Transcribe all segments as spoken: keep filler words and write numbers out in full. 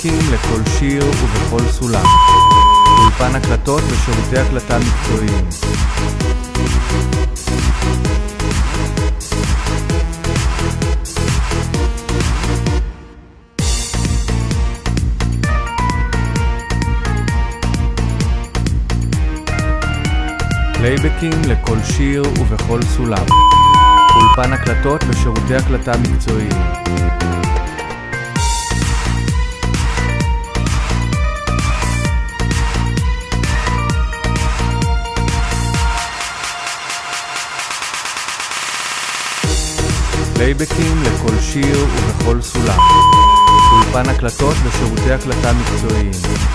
פלייבקים לכל שיר ובכל סולם. אולפן הקלטות ושירותי הקלטה מקצועיים. פלייבקים לכל שיר ובכל סולם. אולפן הקלטות ושירותי הקלטה מקצועיים. פלייבקים לכל שיר ובכל סולם. אולפן הקלטות ושירותי הקלטה מקצועיים.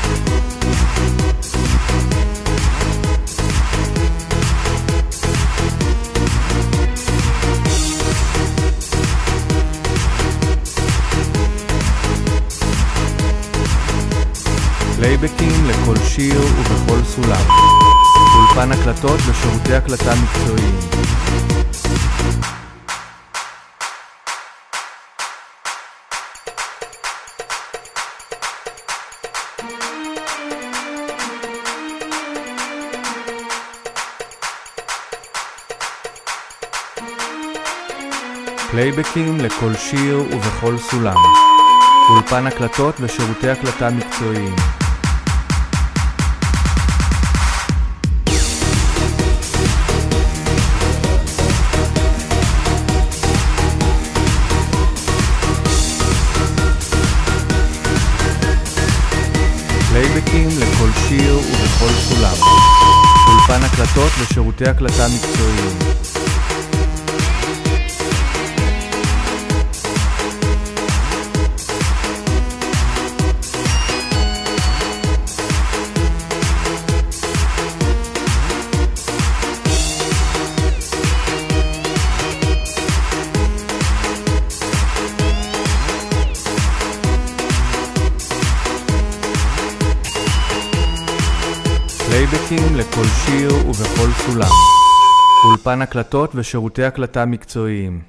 פלייבקים לכל שיר ובכל סולם. אולפן הקלטות ושירותי הקלטה מקצועיים. פלייבקים לכל שיר ובכל סולם. אולפן הקלטות ושירותי הקלטה מקצועיים. פלייבקים לכל שיר ובכל סולם. אולפן הקלטות ושירותי הקלטה מקצועיים. פלייבקים לכל שיר ובכל סולם. אולפן הקלטות ושירותי הקלטה מקצועיים.